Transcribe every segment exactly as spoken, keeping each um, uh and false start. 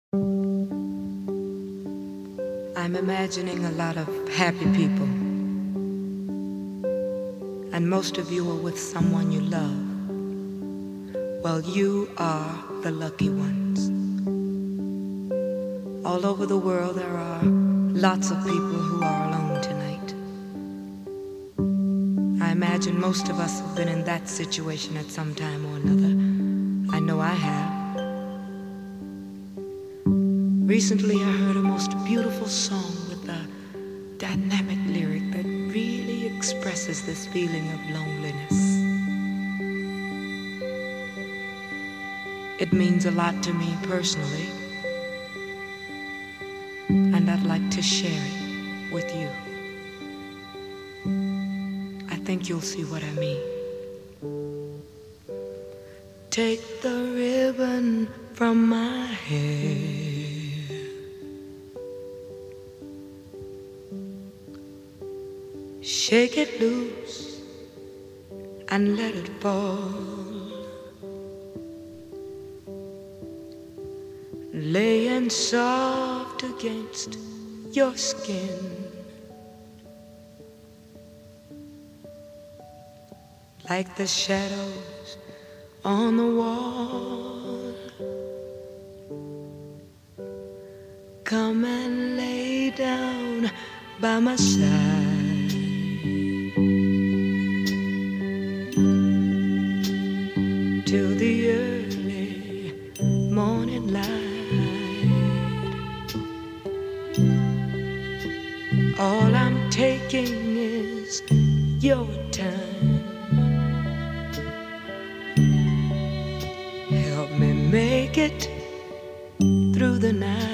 I'm imagining a lot of happy people, and most of you are with someone you love. Well, you are the lucky ones. All over the world there are lots of people who are alone tonight. I imagine most of us have been in that situation at some time or another. I know I have. Recently I heard a most beautiful song with a dynamic lyric that really expresses this feeling of loneliness. It means a lot to me personally, and I'd like to share it with you. I think you'll see what I mean. Take the ribbon from my hair, shake it loose and let it fall, laying soft against your skin, like the shadows on the wall. Come and lay down by my side, till the early morning light. All I'm taking is your time. Help me make it through the night.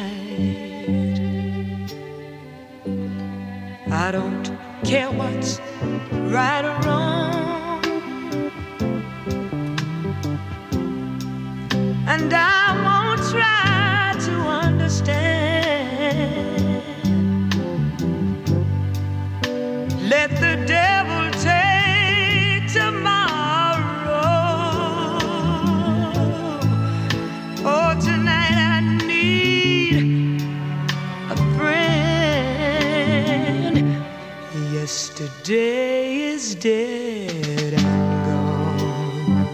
I don't care what's right or wrong, and I won't try to understand. Let the devil take tomorrow. Oh, tonight I need a friend. Yesterday is dead and gone,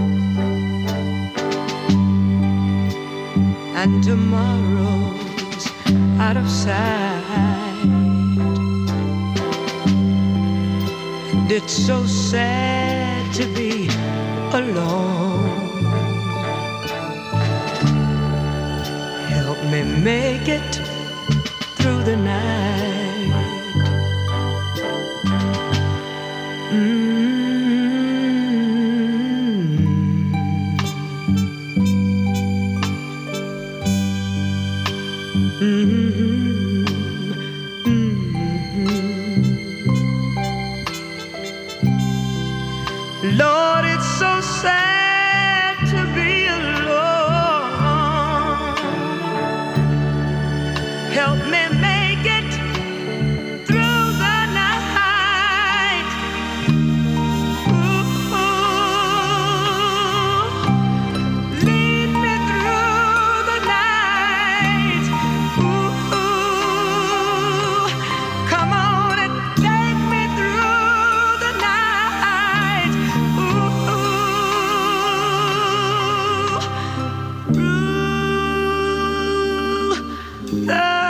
and tomorrow's out of sight. And it's so sad to be alone. Help me make it through the night. Mm-hmm. Mm-hmm. Mm-hmm. Lord, it's so sad to be alone. Help me make it through the night. Ooh, lead me through the night. Ooh, come on and take me through the night. Ooh, through the